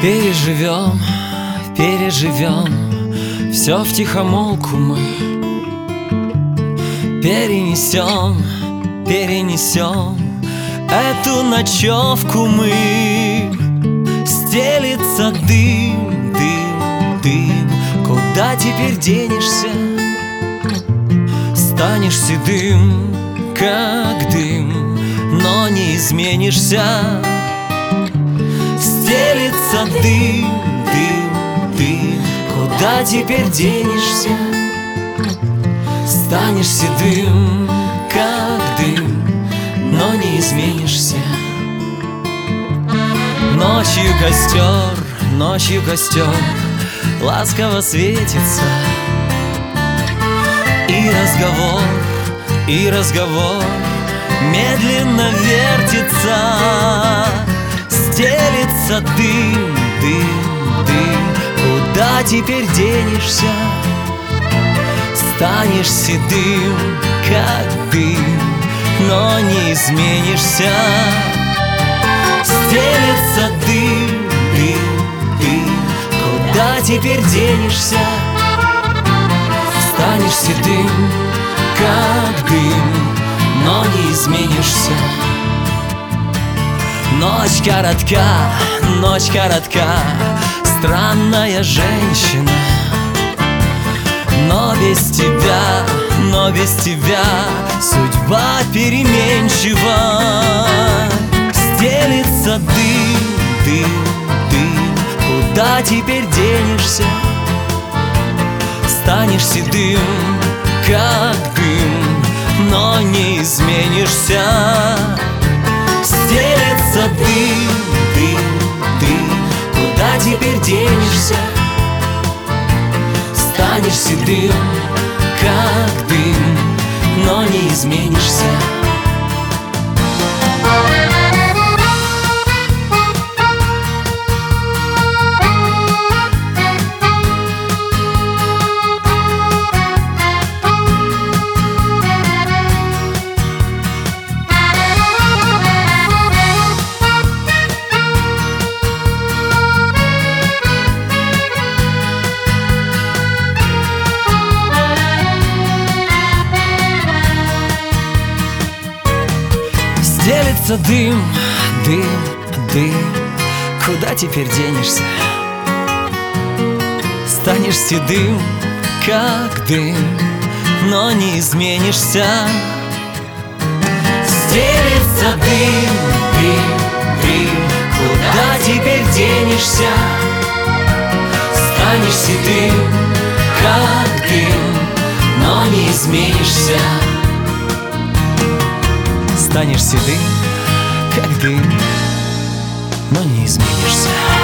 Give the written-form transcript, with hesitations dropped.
Переживем, переживем, все втихомолку мы перенесем, перенесем эту ночевку мы. Стелится дым, дым, дым, куда теперь денешься? Станешь седым, как дым, но не изменишься. Стелится дым, дым, дым, куда теперь денешься? Станешь седым, как дым, но не изменишься. Ночью костер ласково светится, и разговор медленно вертится. Стелится дым, дым, дым, куда теперь денешься? Станешь седым, как дым, но не изменишься. Стелится дым, дым, дым, куда теперь денешься? Станешь седым, как дым, но не изменишься. Ночь коротка, странная женщина. Но без тебя судьба переменчива. Стелится дым, дым, дым, куда теперь денешься? Станешь седым, как дым, но не изменишься. Стелется дым, дым, дым, куда теперь денешься? Станешь седым, как дым, но не изменишься. Стелится дым, дым, дым, куда теперь денешься? Станешь седым, как дым, но не изменишься. Стелится дым, дым, дым, куда теперь денешься? Станешь седым, как дым, но не изменишься. Станешь седым, как дым, но не изменишься.